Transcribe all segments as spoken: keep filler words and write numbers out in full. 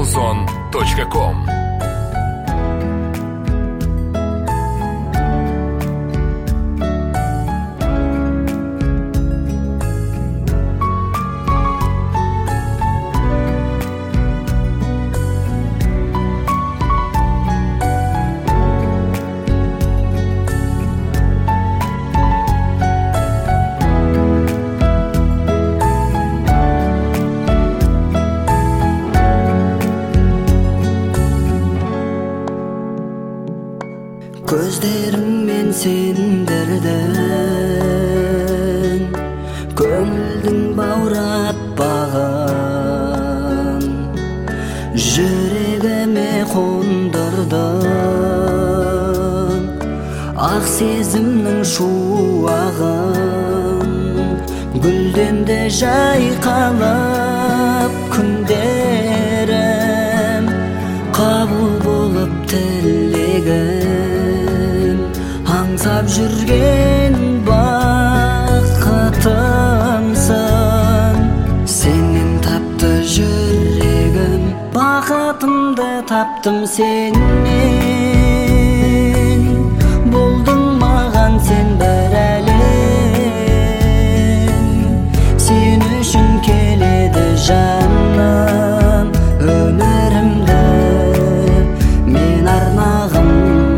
музон точка ком. Gözlerimmen sendirden Köngüldün bağratpağan Yüregime kondurdun Ak sezimnin şuağın Gülden de jayqalap Күндерім kabul bolup tillegim Аңсап жүрген бақытымсың Сенен тапты жүрегім Бақытымды таптым сенен Болдың маған сен бір әлем Сен үшін келеді жаным Өмірімді мен арнағым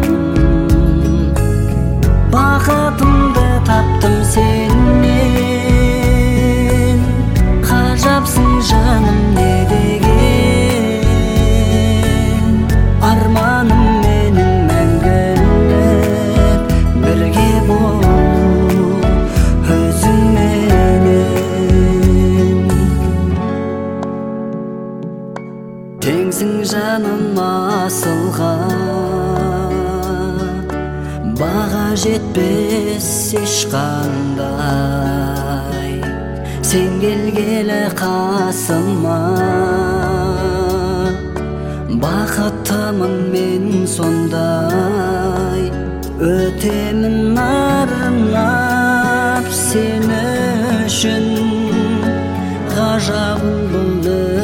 Бақытымды таптым сенен Қажапсың жаным не деген Арманым менің мәңгілік Бірге болу өзіңменен Теңсің жаным асылға Баға жетпес ешқандай Сен келгелі қасыма Бақытымын мен сондай Өтемін арнап сен үшін Ғажабым бұл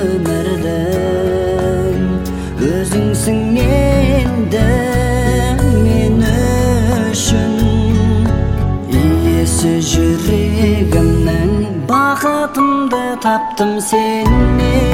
өмірдің Өзіңсің енді мен үшін Иесі жүрегімнің Бақытымды таптым сенен